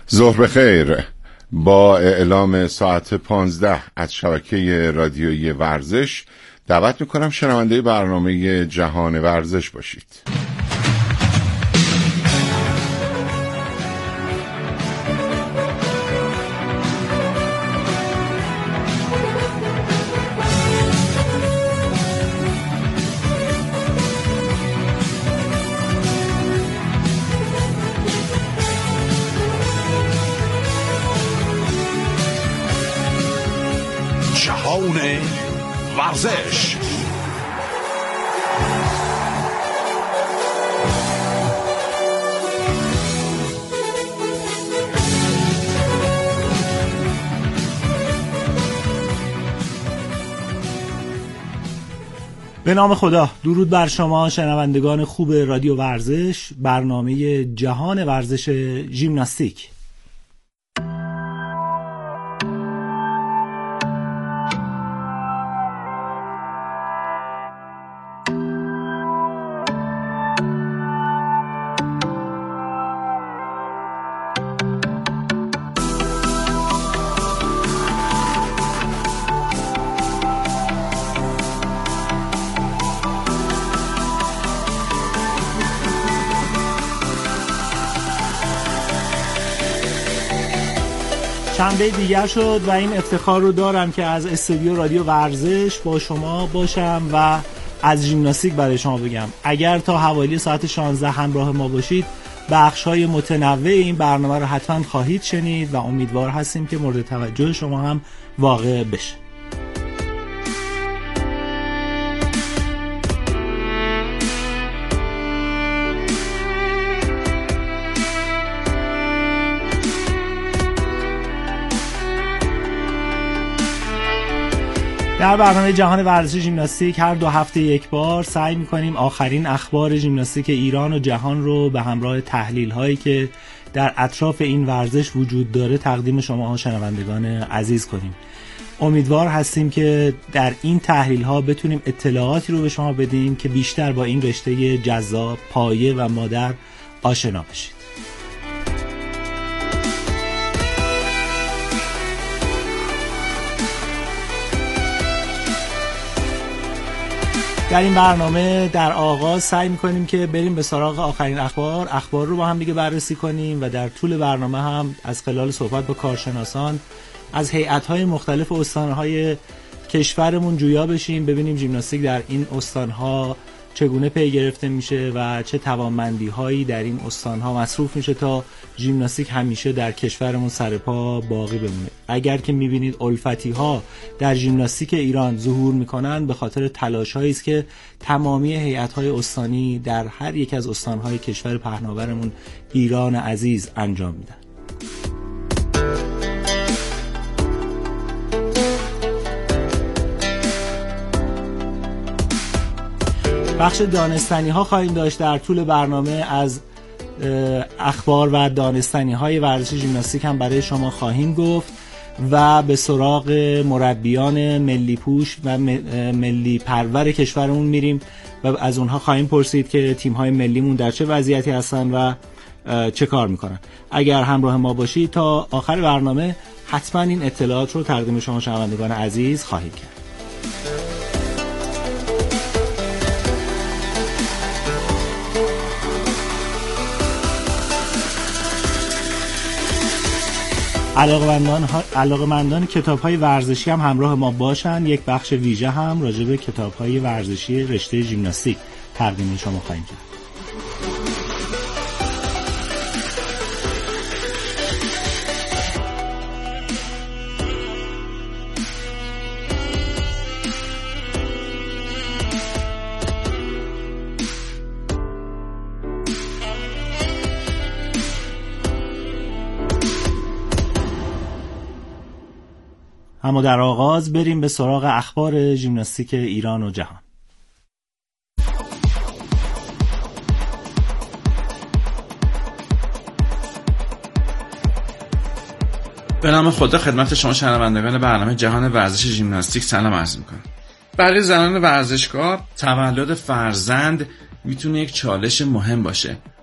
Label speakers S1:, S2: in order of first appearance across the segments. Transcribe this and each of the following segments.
S1: ظهر بخیر. با اعلام ساعت 15 از شبکه رادیویی ورزش دعوت میکنم شنونده برنامه جهان ورزش باشید.
S2: ورزش.
S3: به نام خدا، درود بر شما شنوندگان خوب رادیو ورزش، برنامه جهان ورزش ژیمناستیک. شنبه دیگر شد و این افتخار رو دارم که از استودیو رادیو ورزش با شما باشم و از ژیمناستیک برای شما بگم. اگر تا حوالی ساعت 16 همراه ما باشید، بخش‌های متنوع این برنامه رو حتما خواهید شنید و امیدوار هستیم که مورد توجه شما هم واقع بشه. در برنامه جهان ورزش ژیمناستیک هر 2 هفته یک بار سعی می‌کنیم آخرین اخبار ژیمناستیک ایران و جهان رو به همراه تحلیل‌هایی که در اطراف این ورزش وجود داره تقدیم شما شنوندگان عزیز کنیم. امیدوار هستیم که در این تحلیل‌ها بتونیم اطلاعاتی رو به شما بدیم که بیشتر با این رشته جذاب، پایه و مادر آشنا بشید. در این برنامه در آغاز سعی می‌کنیم که بریم به سراغ آخرین اخبار رو با هم دیگه بررسی کنیم و در طول برنامه هم از خلال صحبت با کارشناسان از هیئت‌های مختلف استان‌های کشورمون جویا بشیم، ببینیم ژیمناستیک در این استان‌ها چگونه پی گرفته میشه و چه توانمندی‌هایی در این استان‌ها مصروف میشه تا ژیمناستیک همیشه در کشورمون سرپا باقی بمونه. اگر که می‌بینید الفتی‌ها در ژیمناستیک ایران ظهور می‌کنن، به خاطر تلاش‌هایی است که تمامی هیئت‌های استانی در هر یک از استان‌های کشور پهناورمون ایران عزیز انجام میدن. بخش دانستنی ها خواهیم داشت در طول برنامه. از اخبار و دانستنی های ورزش ژیمناستیک هم برای شما خواهیم گفت و به سراغ مربیان ملی پوش و ملی پرور کشورمون میریم و از اونها خواهیم پرسید که تیم های ملیمون در چه وضعیتی هستن و چه کار میکنن. اگر همراه ما باشید تا آخر برنامه حتما این اطلاعات رو تقدیم شما شنوندگان عزیز خواهیم کرد. علاقه‌مندان کتاب‌های ورزشی هم همراه ما باشن. یک بخش ویژه هم راجع به کتاب‌های ورزشی رشته ژیمناستیک تقدیم شما خواهیم کرد. اما در آغاز بریم به سراغ اخبار ژیمناستیک ایران و جهان.
S4: به نام خدا خدمت شما شنوندگان برنامه جهان ورزش ژیمناستیک سلام عرض می‌کنم. برای زنان ورزشکار تولد فرزند میتونه یک چالش مهم باشه.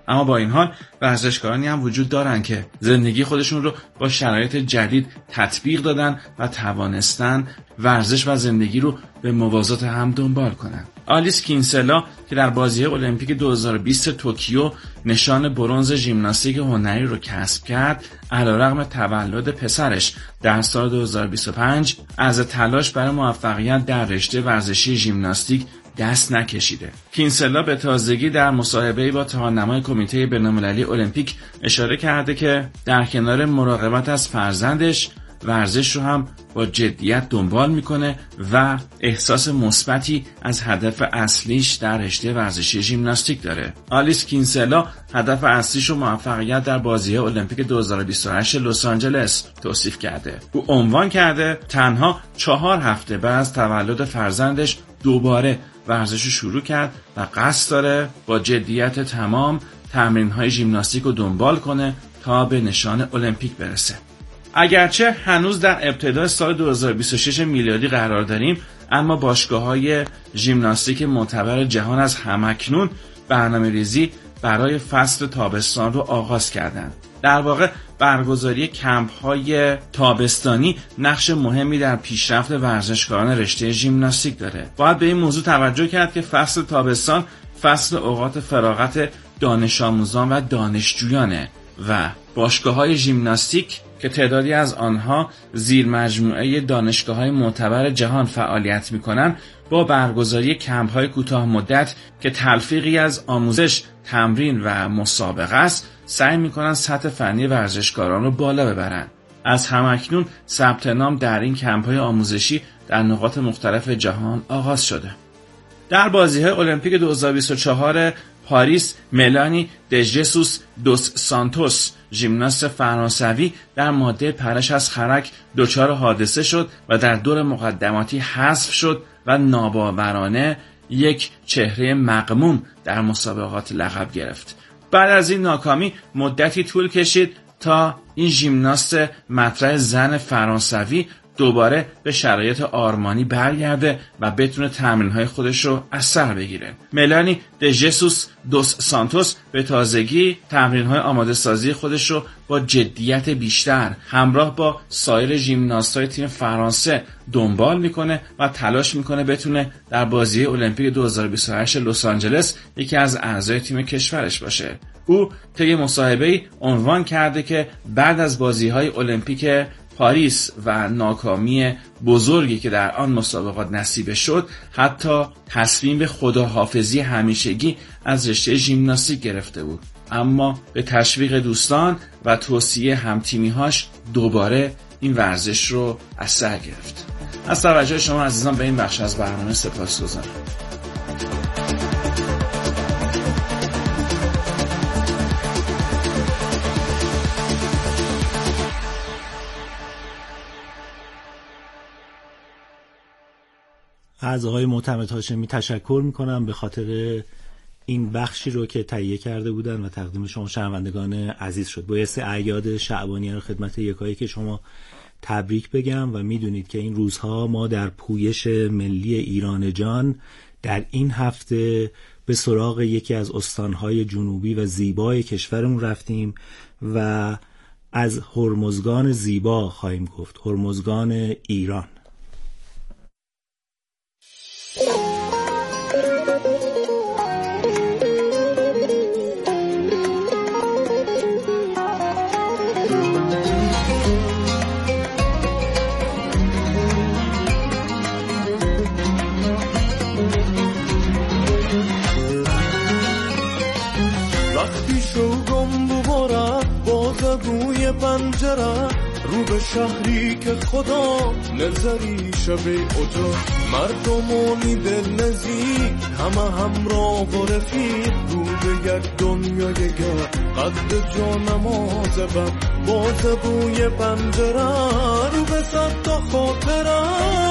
S4: اما با این حال ورزشکارانی هم وجود دارن که زندگی خودشون رو با شرایط جدید تطبیق دادن و توانستن ورزش و زندگی رو به موازات هم دنبال کنن. آلیس کینسلا که در بازی‌های المپیک 2020 توکیو نشان برنز ژیمناستیک هنری رو کسب کرد، علیرغم تولد پسرش در سال 2025 از تلاش برای موفقیت در رشته ورزشی ژیمناستیک دست نکشیده. کینسلا به تازگی در مصاحبه‌ای با اتحادنمای کمیته بین‌المللی المپیک اشاره کرده که در کنار مراقبت از فرزندش ورزش رو هم با جدیت دنبال میکنه و احساس مثبتی از هدف اصلیش در رشته ورزشی ژیمناستیک داره. آلیس کینسلا هدف اصلیش رو موفقیت در بازی‌های المپیک 2028 لس آنجلس توصیف کرده. او عنوان کرده تنها 4 هفته بعد از تولد فرزندش دوباره ورزش رو شروع کرد و قصد داره با جدیت تمام تمرین‌های ژیمناستیک رو دنبال کنه تا به نشان المپیک برسه. اگرچه هنوز در ابتدای سال 2026 میلادی قرار داریم، اما باشگاه‌های ژیمناستیک معتبر جهان از همکنون برنامه‌ریزی برای فصل تابستان رو آغاز کردند. در واقع برگزاری کمپ‌های تابستانی نقش مهمی در پیشرفت ورزشکاران رشته ژیمناستیک داره. باید به این موضوع توجه کرد که فصل تابستان فصل اوقات فراغت دانش آموزان و دانشجویانه و باشگاه‌های ژیمناستیک که تعدادی از آنها زیر مجموعه دانشگاه‌های معتبر جهان فعالیت می‌کنند، با برگزاری کمپ‌های کوتاه مدت که تلفیقی از آموزش، تمرین و مسابقه است، سعی می‌کنند سطح فنی ورزشکاران را بالا ببرند. از همکنون ثبت نام در این کمپ‌های آموزشی در نقاط مختلف جهان آغاز شده. در بازی‌های المپیک 2024 پاریس، ملانی دژسوس دوس سانتوس ژیمناست فرانسوی در ماده پرش از خرک دچار حادثه شد و در دور مقدماتی حذف شد و ناباورانه یک چهره مغموم در مسابقات لقب گرفت. بعد از این ناکامی مدتی طول کشید تا این ژیمناست مطرح زن فرانسوی دوباره به شرایط آرمانی برگرده و بتونه تمرین‌های خودش رو از سر بگیره. ملانی دژسوس دوس سانتوس به تازگی تمرین‌های آماده سازی خودش رو با جدیت بیشتر همراه با سایر ژیمناست‌های تیم فرانسه دنبال میکنه و تلاش میکنه بتونه در بازی المپیک 2028 لس آنجلس یکی از اعضای تیم کشورش باشه. او طی مصاحبه‌ای عنوان کرده که بعد از بازی‌های المپیک پاریس و ناکامی بزرگی که در آن مسابقات نصیب شد، حتی تصمیم به خداحافظی همیشگی از رشته ژیمناستیک گرفته بود، اما به تشویق دوستان و توصیه همتیمی‌هاش دوباره این ورزش رو از سر گرفت. از توجه شما عزیزان به این بخش از برنامه سپاسگزارم.
S3: از آقای معتمد هاشمی تشکر میکنم به خاطر این بخشی رو که تهیه کرده بودن و تقدیم شما شنوندگان عزیز شد. بایستی اعیاد شعبانیه رو خدمت یکایی که شما تبریک بگم و میدونید که این روزها ما در پویش ملی ایران جان در این هفته به سراغ یکی از استانهای جنوبی و زیبای کشورمون رفتیم و از هرمزگان زیبا خواهیم گفت، هرمزگان ایران.
S2: وقتی شوقم بباره باز روی پنجره رو به شهری که خدا نظری شبه اجا مردمانی دل نزیک همه همراه و رفیق رو به یک دنیای گر قد جا نماز بر باز روی پنجره رو به صد تا خاطره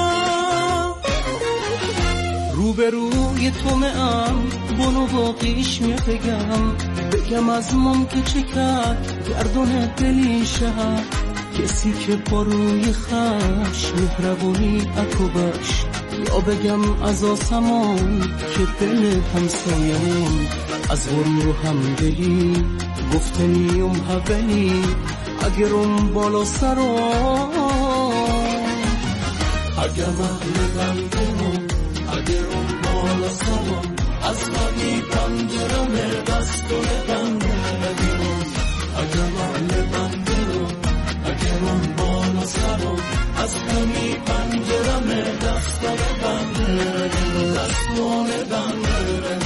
S2: رو به روی تو مهم بنو باقیش بگم از مام که چه کرد گردون دلی شهر کسی که با روی خش مهربونی اکوبش یا بگم از آسمان که دل همسایمون از غرور همدلی گفتنیم هولی اگرم بالا سرم اگرم اهل بندرم اگرم بالا سرم از غمی پندرم دستور بندرم اگرم اهل بندرم اگرم بالا سرم از غمی پندرم دستور بندرم دستور بندرم.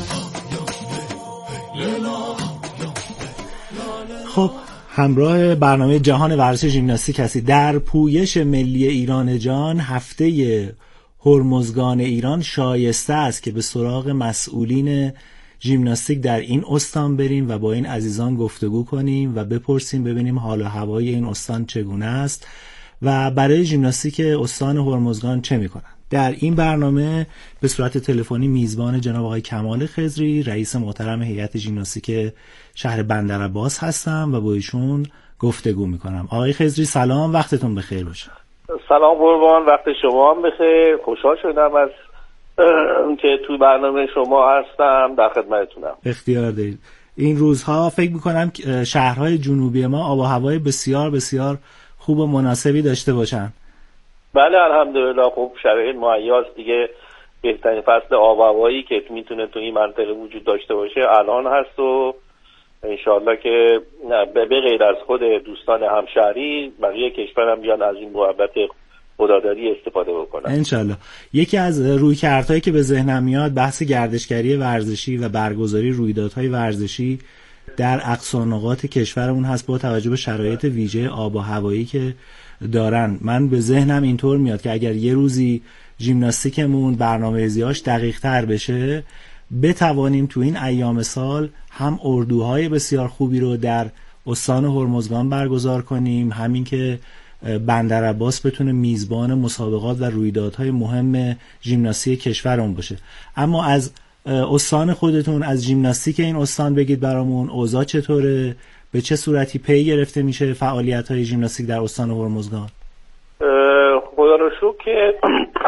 S3: خب همراه برنامه جهان ورزش ژیمناستیک هستید. در پویش ملی ایران جان هفته هرمزگان ایران شایسته است که به سراغ مسئولین ژیمناستیک در این استان بریم و با این عزیزان گفتگو کنیم و بپرسیم ببینیم حال و هوای این استان چگونه است و برای ژیمناستیک استان هرمزگان چه میکنن. در این برنامه به صورت تلفنی میزبان جناب آقای کمال خضری رئیس محترم هیئت ژیمناستیک شهر بندرعباس هستم و با ایشون گفتگو میکنم. آقای خضری سلام، وقتتون بخیر باشه.
S5: سلام قربان، وقت شما هم بخیر. خوشحال شدم از که تو برنامه شما هستم، در خدمتتونم.
S3: اختیار دارید. این روزها فکر میکنم شهرهای جنوبی ما آب و هوای بسیار بسیار خوب و مناسبی داشته باشن.
S5: بله الحمدلله، خوب شرایط مهیاست دیگه. بهترین فصل آب و هوایی که میتونه تو این منطقه وجود داشته باشه الان هست و انشالله که به غیر از خود دوستان همشهری بقیه کشورم بیان از این محبت خداداری استفاده بکنن
S3: انشالله. یکی از رویکردهایی که به ذهنم میاد بحث گردشگری ورزشی و برگزاری رویدادهای ورزشی در اقصا نقاط کشورمون هست با توجه به شرایط ویژه آب و هوایی که دارن. من به ذهنم اینطور میاد که اگر یه روزی ژیمناستیکمون برنامه‌ریزی‌هاش دقیق‌تر بشه بتوانیم تو این ایام سال هم اردوهای بسیار خوبی رو در استان هرمزگان برگزار کنیم، همین که بندرعباس بتونه میزبان مسابقات و رویدادهای مهم ژیمناستیک کشورمون باشه. اما از استان خودتون، از ژیمناستیک این استان بگید برامون اوضاع چطوره، به چه صورتی پی گرفته میشه فعالیت‌های ژیمناستیک در استان هرمزگان؟
S5: خدا رو شکر که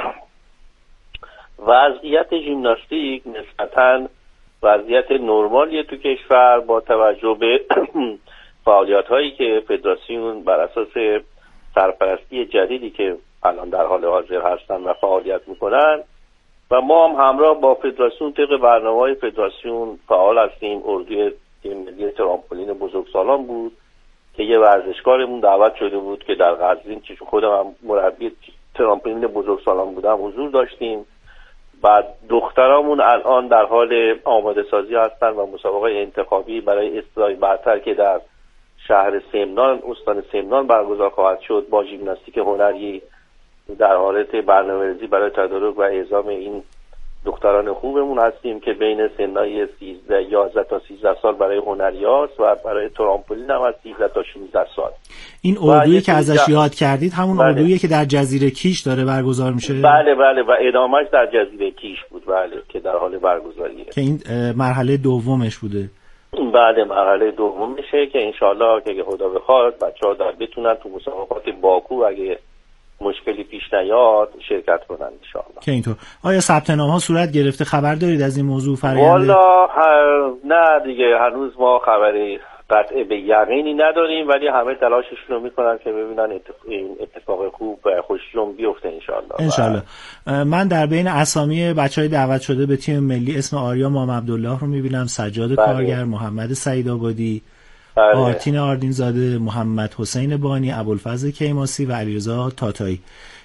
S5: وضعیت ژیمناستیک نسبتاً وضعیت نرمالیه تو کشور با توجه به فعالیت‌هایی که فدراسیون بر اساس سرپرستی جدیدی که الان در حال حاضر هستن و فعالیت میکنن و ما هم همراه با فدراسیون طبق برنامه‌های فدراسیون فعال هستیم. اردوی تیم ملی ترامپولین بزرگسالان بود که یه ورزشکارمون دعوت شده بود که در قزوین، چون خودم هم مربی ترامپولین بزرگسالان بودم، حضور داشتیم. بعد دخترامون الان در حال آماده سازی هستن و مسابقه انتخابی برای استادای برتر که در شهر سمنان، استان سمنان برگزار خواهد شد با ژیمناستیک هنری در حالت برنامه‌ریزی برای تدارک و اعزام این دختران خوبمون هستیم که بین سنای 11 تا 13 سال برای هنریات و برای ترامپولین هم از 13 تا 16 سال.
S3: این اردویی که ازش یاد کردید همون اردویی که در جزیره کیش داره برگزار میشه؟
S5: بله و ادامهش در جزیره کیش بود، بله، که در حال برگزاریه، که
S3: این مرحله دومش بوده.
S5: بله مرحله دوم میشه که انشالله که خدا بخواد بچه‌ها در بتونن تو مسابقات باکو اگه مشکلی پیش نیاد شرکت کنن انشالله.
S3: که اینطور آیا ثبت نام ها صورت گرفته؟ خبر دارید از این موضوع فرآیند؟
S5: والا نه دیگه، هنوز ما خبری قطع به یقینی نداریم، ولی همه تلاششون رو میکنن که ببینن اتفاق خوب و خوشیوم بیفته انشالله.
S3: من در بین اسامی بچهای دعوت شده به تیم ملی اسم آریا مام عبدالله رو میبینم، سجاد کارگر، محمد سعید آبادی، آرتین آردینزاده، محمد حسین بانی، ابوالفضل کیماسی و علیرضا تاتایی.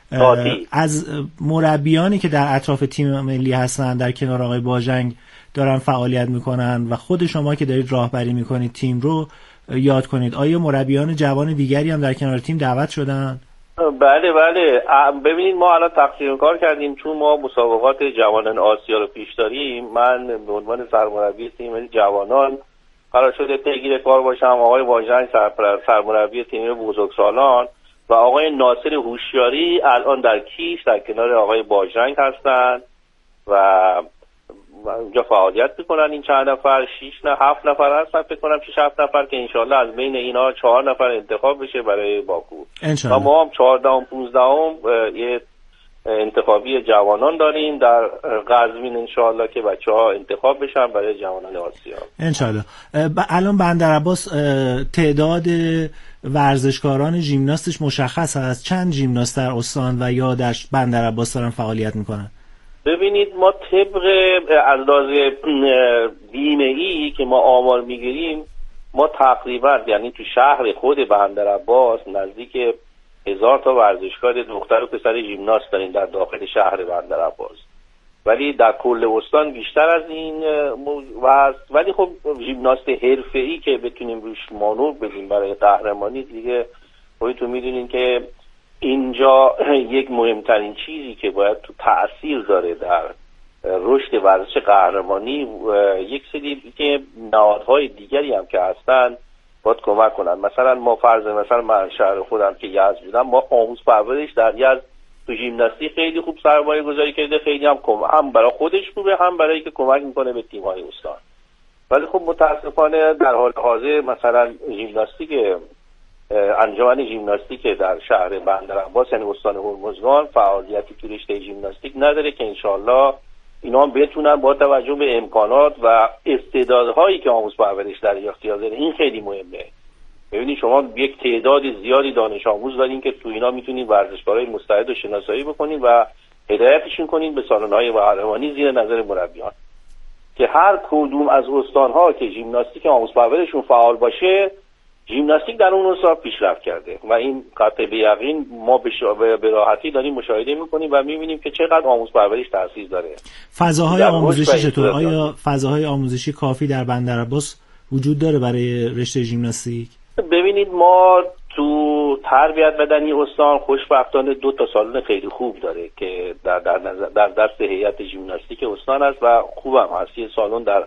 S3: از مربیانی که در اطراف تیم ملی هستن در کنار آقای باژنگ دارن فعالیت میکنن و خود شما که دارید راهبری میکنید تیم رو یاد کنید، آیا مربیان جوان دیگری هم در کنار تیم دعوت شدن؟
S5: بله ببینید ما الان تقسیم کار کردیم، چون ما مسابقات جوانان آسیا رو پیش داریم. من به عنوان سرمربی تیم ملی جوانان قرار شده پیگیر کار باشم. آقای باژنگ سرمربی تیم بزرگسالان و آقای ناصر هوشیاری الان در کیش در کنار آقای باژنگ هستن و اونجا فعالیت میکنن. این چند نفر 7 نفر هستن فکر کنم، 6-7 نفر که انشالله از بین اینا 4 نفر انتخاب بشه برای باکو. و ما هم 14 و 15 یه انتخابی جوانان داریم در قزوین انشاءالله که بچه‌ها انتخاب بشن برای جوانان آسیا
S3: انشاءالله. الان بندرعباس تعداد ورزشکاران ژیمناستش مشخص است؟ چند ژیمناست در استان و یا در بندرعباس دارن فعالیت میکنن؟
S5: ببینید ما طبق اندازه بیمه‌ای که ما آمار میگیریم ما تقریبا یعنی تو شهر خود بندرعباس نزدیک 1000 تا ورزشکار دختر و پسر ژیمناست داریم در داخل شهر بندرعباس، ولی در کل استان بیشتر از این هست. ولی خب ژیمناست حرفه‌ای که بتونیم روش مانور بدیم برای قهرمانی دیگه خودتون میدونین که اینجا یک مهمترین چیزی که باید تو تأثیر داره در رشد ورزش قهرمانی یک سری که نهادهای دیگری هم که هستن باید کمک کنن. مثلا ما مثلا من شهر خودم که یزد بودم، ما آموز پرورش در یزد تو ژیمناستیک خیلی خوب سرمایه گذاری کرده، خیلی هم برای خودش خوبه، هم برای که کمک میکنه به تیم‌های استان. ولی خب متاسفانه در حال حاضر مثلا ژیمناستیک انجمن ژیمناستیک در شهر بندرعباس یعنی استان هرمزگان فعالیتی تو رشته ژیمناستیک نداره که انشالله اینا هم بتونن با توجه به امکانات و استعدادهایی که آموز پرورش در اختیار داره. این خیلی مهمه. ببینید شما یک تعداد زیادی دانش آموز دارین که تو اینا میتونین ورزشکارای مستعد رو شناسایی بکنین و هدایتشون کنین به سالن‌های قهرمانی زیر نظر مربیان، که هر کدوم از استان‌ها که ژیمناستیک آموز پرورششون فعال باشه ژیمناستیک در اون استان پیشرفت کرده و این قطع به یقین ما به راحتی داریم مشاهده میکنیم و میبینیم که چقدر آموز پرورش تاثیر داره.
S3: فضاهای آموزشی چطور؟ آیا فضاهای آموزشی کافی در بندرعباس وجود داره برای رشته ژیمناستیک؟
S5: ببینید ما تو تربیت بدنی استان خوشبختانه 2 تا سالن خیلی خوب داره که در دست هیئت ژیمناستیک استان است و خوبم هست. یه سالن در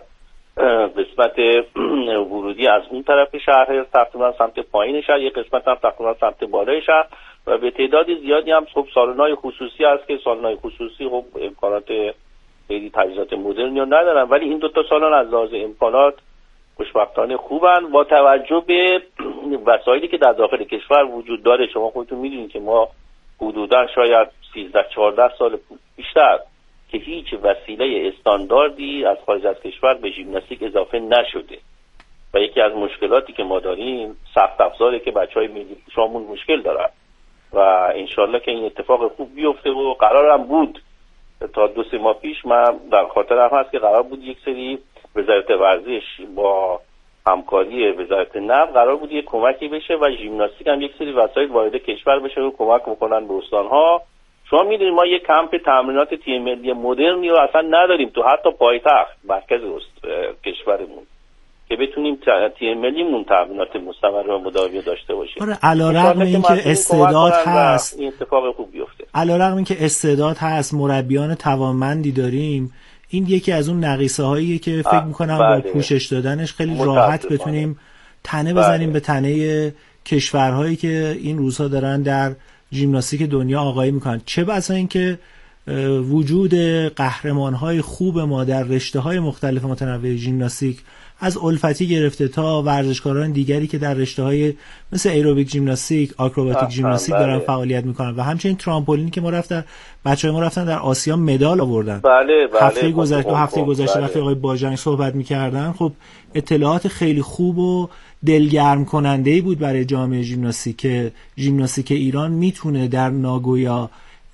S5: قسمت ورودی از اون طرف شهر تقریبا سمت پایین شهر، یک قسمت هم تقریبا سمت بالای شهر و به تعداد زیادی هم خب سالن‌های خصوصی هست که سالن‌های خصوصی خب امکانات خیلی تجهیزات مدرنی ندارن، ولی این 2 تا سالن از لحاظ امکانات خوشبختانه خوبن با توجه به وسایلی که در داخل کشور وجود داره. شما خودتون میدونید که ما حدوداً شاید 13-14 سال بیشتر که هیچ وسیله استانداردی از خارج از کشور به ژیمناستیک اضافه نشده و یکی از مشکلاتی که ما داریم سخت افزاره که بچهای ملی شامون مشکل دارن و انشالله که این اتفاق خوب بیفته و قرارم بود تا 2-3 ماه پیش من در خاطرم هست که قرار بود یک سری وزارت ورزش با همکاری وزارت نقل قرار بود یک کمکی بشه و ژیمناستیک هم یک سری وسایل وارد کشور بشه و کمک میکنن به استان‌ها. شما میدونید ما یک کمپ تمرینات تیم ملی مدرنی رو اصلا نداریم تو حتی پایتخت مرکز کشورمون که بتونیم تیم ملیمون تمرینات مستمر و مداوم داشته باشه.
S3: علیرغم اینکه استعداد هست
S5: این اتفاق خوب بیفته.
S3: علیرغم اینکه استعداد هست، مربیان توانمندی داریم، این یکی از اون نقیصه هایی که فکر میکنم با پوشش دادنش خیلی راحت بتونیم تنه بزنیم به تنه کشورهایی که این روزها دارن در ژیمناستیک دنیا آغایی میکنن. چه بسا اینکه وجود قهرمانهای خوب ما در رشته‌های مختلف متنوع ژیمناستیک از الفتی گرفته تا ورزشکاران دیگری که در رشته‌های مثل ایروبیک ژیمناستیک، آکروباتیک ژیمناستیک دارن فعالیت میکنن و همچنین ترامپولینی که بچه‌ها ما رفتن در آسیا مدال آوردن. هفته گذشته وقتی آقای باجنگ صحبت میکردن خب اطلاعات خیلی خوب و دلگرم کننده‌ای بود برای جامعه ژیمناستیک که ژیمناستیک ایران میتونه در ناگویا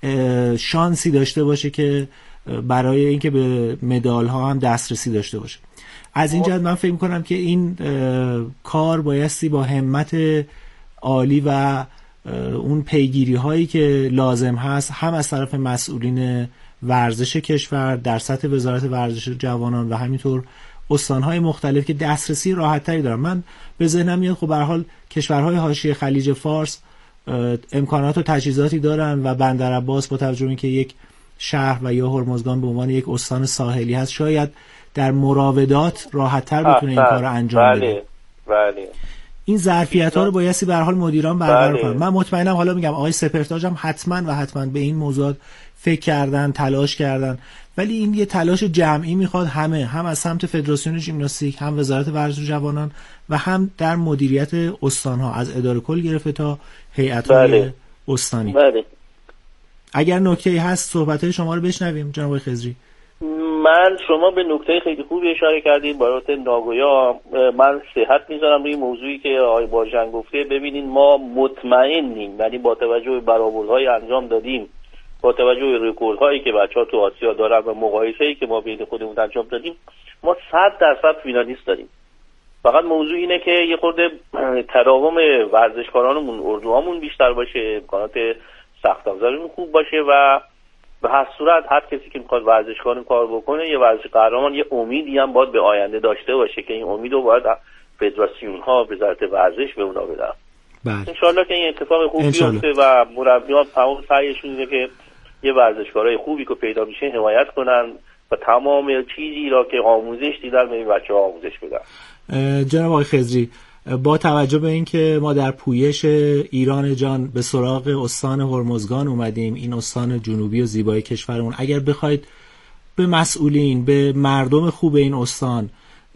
S3: شانسی داشته باشه که برای اینکه به مدال ها هم دسترسی داشته باشه. از این جهت من فکر می‌کنم که این کار بایستی با همت عالی و اون پیگیری هایی که لازم هست هم از طرف مسئولین ورزش کشور در سطح وزارت ورزش جوانان و همینطور استان‌های مختلف که دسترسی راحت‌تری دارن. من به ذهنم میاد خب به هر حال کشورهای حاشیه خلیج فارس امکانات و تجهیزاتی دارن و بندرعباس با توجه به اینکه یک شهر و یا هرمزگان به عنوان یک استان ساحلی هست شاید در مراودات راحت‌تر بتونه این کارو انجام بده.
S5: بله.
S3: این ظرفیت‌ها رو بایستی به هر حال مدیران برقرار کنن. من مطمئنم حالا میگم آقای سپرتاج هم حتما به این موضوع فکر کردن، تلاش کردن، ولی این یه تلاش جمعی میخواد هم از سمت فدراسیون ژیمناستیک، هم وزارت ورزش جوانان و هم در مدیریت استان‌ها از اداره کل گرفته تا هیئت‌های استانی.
S5: بله.
S3: اگر نکته‌ای هست صحبت‌های شما رو بشنویم جناب آقای خضری.
S5: شما به نکته خیلی خوبی اشاره کردید بابت ناگویا. من صحت میذارم روی موضوعی که آقای بارجان گفته. ببینید ما مطمئنیم، یعنی با توجه به برآوردهای انجام دادیم، با توجه به رکوردهایی که بچه‌ها تو آسیا دارن و مقایسه‌ای که ما بین خودمون انجام دادیم، ما 100% فینالیست داریم. فقط موضوع اینه که یه خورده تداوم ورزشکارانمون، اردوهامون بیشتر باشه، امکانات سخت افزارمون خوب باشه و به هر صورت هر کسی که میخواد ورزشکار کار بکنه، یه ورزش قهرمان، یه امیدی هم باید به آینده داشته باشه که این امیدو باید فدراسیون ها، وزارت ورزش به اونا بدن.
S3: بله.
S5: انشالله که این اتفاق خوبی بیفته و مربیان تمام سعیشون اینه که یه ورزشکارای خوبی که پیدا میشه حمایت کنن و تمام چیزی را که آموزش دیدن به این بچه‌ها آموزش بدن.
S3: جناب آقای خضری، با توجه به اینکه ما در پویش ایران جان به سراغ استان هرمزگان اومدیم، این استان جنوبی و زیبای کشورمون، اگر بخواید به مسئولین، به مردم خوب این استان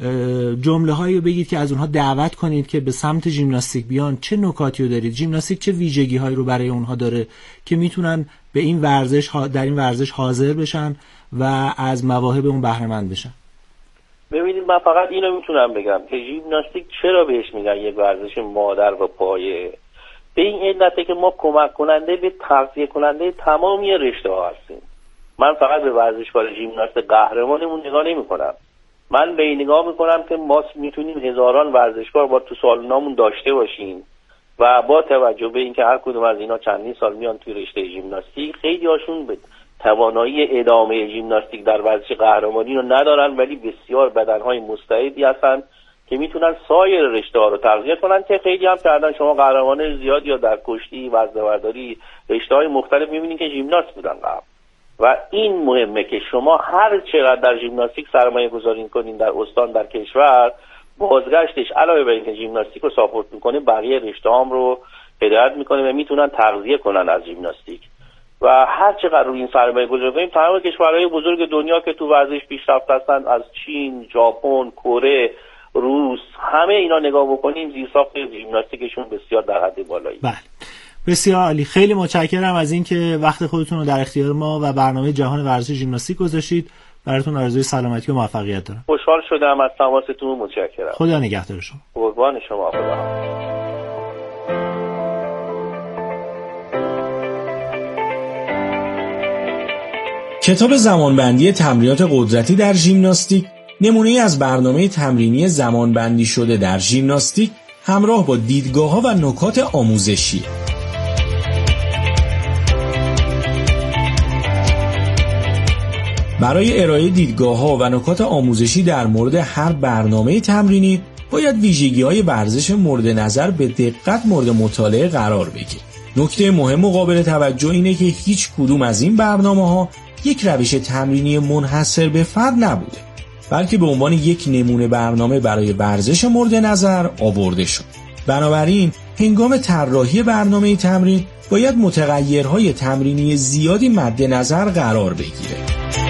S3: جمله هایی بگید که از اونها دعوت کنید که به سمت ژیمناستیک بیان، چه نکاتی رو دارید؟ ژیمناستیک چه ویژگی هایی رو برای اونها داره که میتونن به این ورزش در این ورزش حاضر بشن و از مواهب اون بهره مند بشن؟
S5: ببینید من فقط اینو میتونم بگم که ژیمناستیک چرا بهش میگن یک ورزش مادر و پایه، به این علته که ما کمک کننده به تغذیه کننده تمامی رشته ها هستیم. من فقط به ورزشکار ژیمناست قهرمانمون نگاه نمی‌کنم، من به این نگاه میکنم که ما میتونیم هزاران ورزشکار با تو سالنامون داشته باشیم و با توجه به اینکه هر کدوم از اینا چندین سال میان توی رشته ژیمناستیک، خیلی هاشون به توانایی ادامه ژیمناستیک در ورزش قهرمانی رو ندارن، ولی بسیار بدنهای مستعدی هستن که میتونن سایر رشته ها رو تغذیه کنن که خیلی هم کردن. شما قهرمان زیاد یا در کشتی، وزنه‌برداری، رشته های مختلف میبینید که ژیمناست بودن قبل. و این مهمه که شما هر چقدر در ژیمناستیک سرمایه گذاری کنین در استان، در کشور، بازگشتش علاوه بر اینکه ژیمناستیک رو ساپورت میکنه، بقیه رشته‌هام رو هدایت میکنه و میتونن تغذیه کنن از ژیمناستیک. و هر چقدر روی این سرمایه گذاری کنیم، تمام کشورهای بزرگ دنیا که تو ورزش پیشرفته هستن، از چین، ژاپن، کره، روس، همه اینا نگاه بکنیم، زیرساخت ژیمناستیکشون بسیار در حد بالایی.
S3: بله، بسیار عالی. خیلی متشکرم از اینکه وقت خودتون رو در اختیار ما و برنامه جهان ورزش ژیمناستیک گذاشتید. براتون آرزوی سلامتی و موفقیت دارم.
S5: خوشحال شدم از تماستون، متشکرم.
S3: خدا نگهدار شما.
S5: قربان شما. خدا.
S6: کتاب زمانبندی تمرینات قدرتی در ژیمناستیک نمونه‌ای از برنامه تمرینی زمانبندی شده در ژیمناستیک همراه با دیدگاه‌ها و نکات آموزشی. برای ارائه دیدگاه‌ها و نکات آموزشی در مورد هر برنامه تمرینی باید ویژگی‌های ورزش مورد نظر به دقت مورد مطالعه قرار بگیرد. نکته مهم و قابل توجه اینه که هیچ کدوم از این برنامه‌ها یک روش تمرینی منحصر به فرد نبوده، بلکه به عنوان یک نمونه برنامه برای ورزش مورد نظر آورده شد. بنابراین هنگام طراحی برنامه تمرین باید متغیرهای تمرینی زیادی مد نظر قرار بگیره.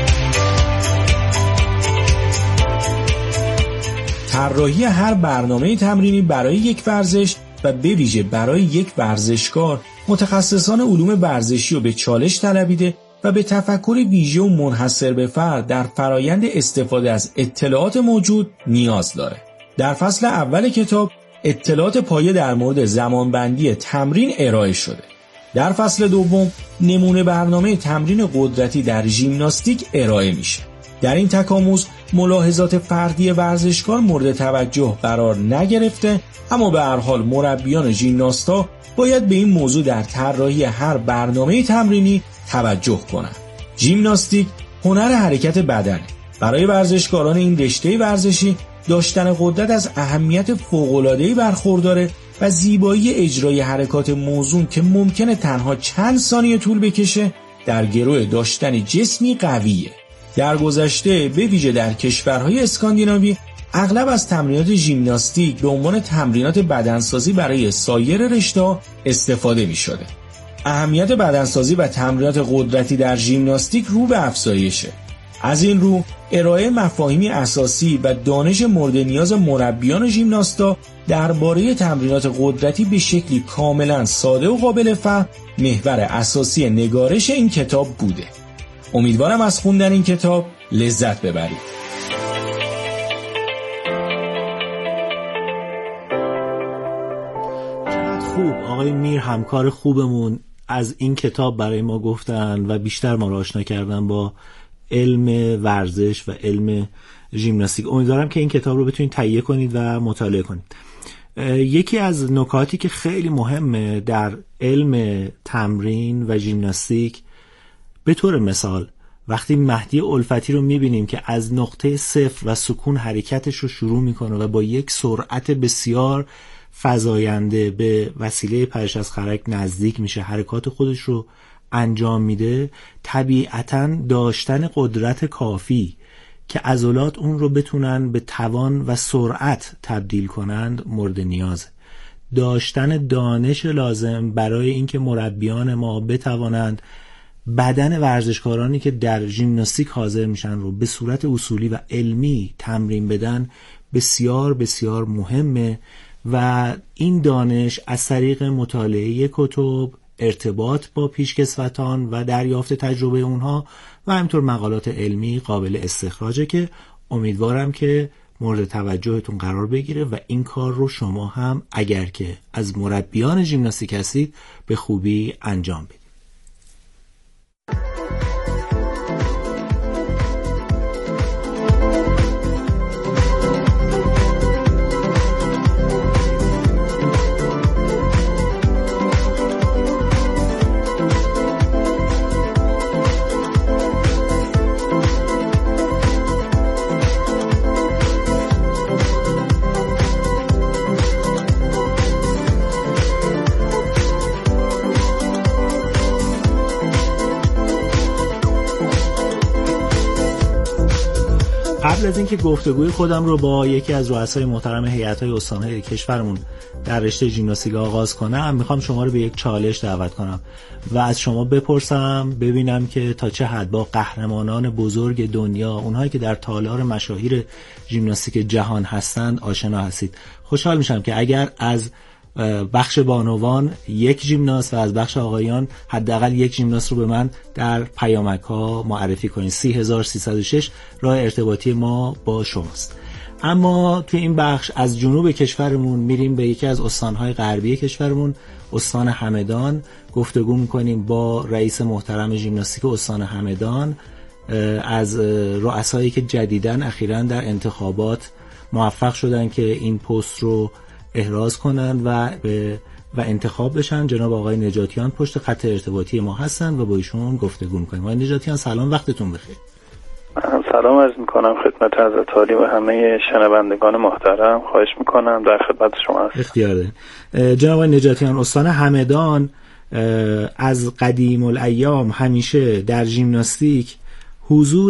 S6: طراحی هر برنامه تمرینی برای یک ورزش و به ویژه برای یک ورزشکار متخصصان علوم ورزشی رو به چالش طلبیده و به تفکر ویژه و منحصر به فرد در فرایند استفاده از اطلاعات موجود نیاز داره. در فصل اول کتاب اطلاعات پایه در مورد زمانبندی تمرین ارائه شده. در فصل دوم نمونه برنامه تمرین قدرتی در ژیمناستیک ارائه میشه. در این تکامل ملاحظات فردی ورزشکار مورد توجه قرار نگرفته، اما به هر حال مربیان ژیمناستا باید به این موضوع در طراحی هر برنامه تمرینی توجه کنند. ژیمناستیک هنر حرکت بدنه. برای ورزشکاران این رشته ورزشی داشتن قدرت از اهمیت فوق‌العاده‌ای برخورداره و زیبایی اجرای حرکات موزون که ممکنه تنها چند ثانیه طول بکشه در گرو داشتن جسمی قویه. در گذشته به ویژه در کشورهای اسکاندیناوی اغلب از تمرینات ژیمناستیک به عنوان تمرینات بدنسازی برای سایر رشته‌ها استفاده می‌شده. اهمیت بدنسازی و تمرینات قدرتی در ژیمناستیک رو به افزایشه. از این رو ارائه مفاهیمی اساسی و دانش مورد نیاز مربیان ژیمناستا درباره تمرینات قدرتی به شکلی کاملا ساده و قابل فهم محور اساسی نگارش این کتاب بوده. امیدوارم از خوندن این کتاب لذت ببرید.
S3: خوب، آقای میر همکار خوبمون از این کتاب برای ما گفتن و بیشتر ما را آشنا کردن با علم ورزش و علم ژیمناستیک. امیدوارم که این کتاب رو بتونید تهیه کنید و مطالعه کنید. یکی از نکاتی که خیلی مهمه در علم تمرین و ژیمناستیک، به طور مثال وقتی مهدی الفتی رو میبینیم که از نقطه صفر و سکون حرکتش رو شروع میکنه و با یک سرعت بسیار فزاینده به وسیله پرش از خرک نزدیک میشه، حرکات خودش رو انجام میده، طبیعتاً داشتن قدرت کافی که عضلات اون رو بتونن به توان و سرعت تبدیل کنند مورد نیازه. داشتن دانش لازم برای اینکه مربیان ما بتوانند بدن ورزشکارانی که در ژیمناستیک حاضر میشن رو به صورت اصولی و علمی تمرین بدن بسیار بسیار مهمه و این دانش از طریق مطالعه کتب، ارتباط با پیشکسوتان و دریافت تجربه اونها و همینطور مقالات علمی قابل استخراجه که امیدوارم که مورد توجهتون قرار بگیره و این کار رو شما هم اگر که از مربیان ژیمناستیک هستید به خوبی انجام بدید. قبل از اینکه گفتگوی خودم رو با یکی از رؤسای محترم هیئت‌های استان‌های کشورمون در رشته ژیمناستیک آغاز کنم، میخوام شما رو به یک چالش دعوت کنم و از شما بپرسم ببینم که تا چه حد با قهرمانان بزرگ دنیا، اونهایی که در تالار مشاهیر ژیمناستیک جهان هستند، آشنا هستید. خوشحال میشم که اگر از بخش بانوان یک ژیمناست و از بخش آقایان حداقل یک ژیمناست رو به من در پیامک ها معرفی کنید. 30306 راه ارتباطی ما با شماست. اما توی این بخش از جنوب کشورمون میریم به یکی از استانهای غربی کشورمون، استان همدان. گفتگو میکنیم با رئیس محترم ژیمناستیک استان همدان از رؤسایی که جدیداً اخیراً در انتخابات موفق شدن که این پست رو احراز کنن و انتخاب بشن. جناب آقای نجاتیان پشت خط ارتباطی ما هستن و با ایشون گفتگو میکنیم. آقای نجاتیان سلام، وقتتون بخیر.
S7: سلام عرض میکنم خدمت حضرت عالی و همه شنوندگان محترم. خواهش میکنم، در خدمت شما هستم.
S3: اختیار دارین. جناب آقای نجاتیان، استان همدان از قدیم الایام همیشه در ژیمناستیک حضور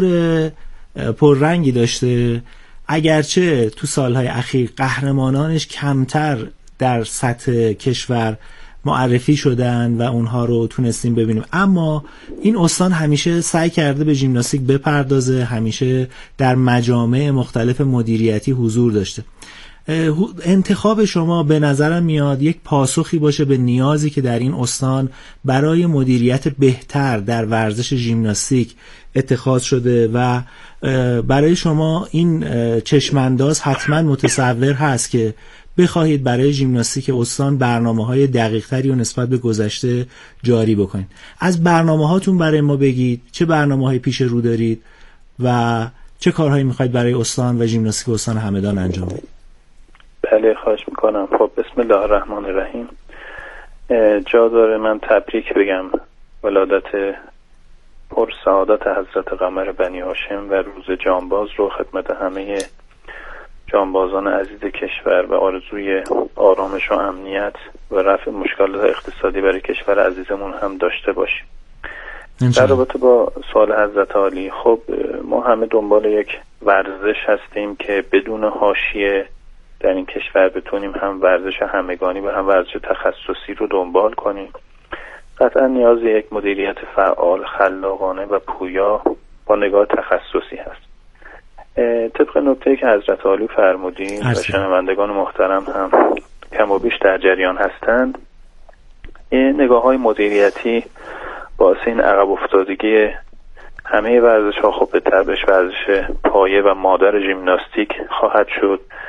S3: پررنگی داشته، اگرچه تو سالهای اخیر قهرمانانش کمتر در سطح کشور معرفی شدن و اونها رو تونستیم ببینیم، اما این استان همیشه سعی کرده به ژیمناستیک بپردازه، همیشه در مجامع مختلف مدیریتی حضور داشته. انتخاب شما به نظرم میاد یک پاسخی باشه به نیازی که در این استان برای مدیریت بهتر در ورزش ژیمناستیک اتخاذ شده و برای شما این چشمانداز حتما متصور هست که بخواهید برای ژیمناستیک استان برنامه‌های دقیق‌تری و نسبت به گذشته جاری بکنید. از برنامه‌هاتون برای ما بگید، چه برنامه‌هایی پیش رو دارید و چه کارهایی می‌خواید برای استان و ژیمناستیک استان همدان انجام بدید؟
S7: بله، خواهش میکنم. خب بسم الله الرحمن الرحیم. جا داره من تبریک بگم ولادت پر سعادت حضرت قمر بنی هاشم و روز جانباز رو خدمت همه جانبازان عزیز کشور و آرزوی آرامش و امنیت و رفع مشکلات اقتصادی برای کشور عزیزمون هم داشته باشیم. در رابطه با سوال حضرت عالی، خب ما همه دنبال یک ورزش هستیم که بدون حاشیه در این کشور بتونیم هم ورزش همگانی و هم ورزش تخصصی رو دنبال کنیم. قطعا نیاز یک مدیریت فعال، خلاقانه و پویا با نگاه تخصصی هست. طبق نکته‌ای که حضرت عالی فرمودین و شنوندگان محترم هم کم و بیش در جریان هستند، این نگاه‌های مدیریتی باعث این عقب افتادگی همه ورزش‌ها خب به تبعش ورزش پایه و مادر ژیمناستیک خواهد شد